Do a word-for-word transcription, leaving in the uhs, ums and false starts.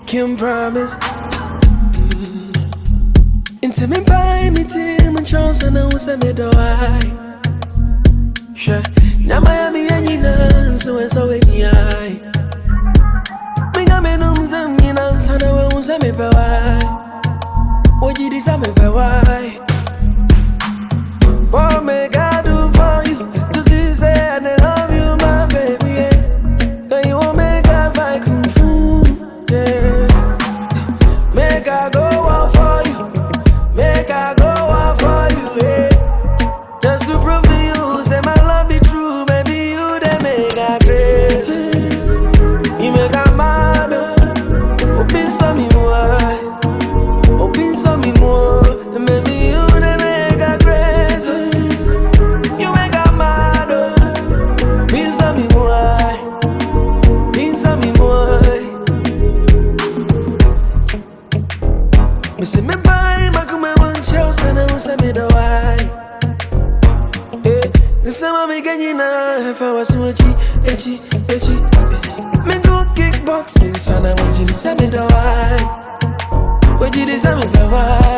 can promise. Mm. Into me by me team and chance and I was a middle eye. Sure, now Miami and you know, so it's always the eye. Me got me nums and me now, so I was a me by why. What did you say me by why? What me God do for you? Just to say I love you, my baby. Yeah. Now you won't make a fight kung fu. Yeah. Make I go out for you. Make I go out for you. Yeah. Just to prove to you, say my love be true, baby. You they make I crazy. You make I mad. Open some me more. Open some me more. Maybe you they make I crazy. You make I mad. Mean some me more. Mean some me more. Me say me buy my come one choice and I was a me the why. Eh, the summer me get na if I was to echi echi echi. Me go kickboxing, son I want you to say me the why. What you say me the why?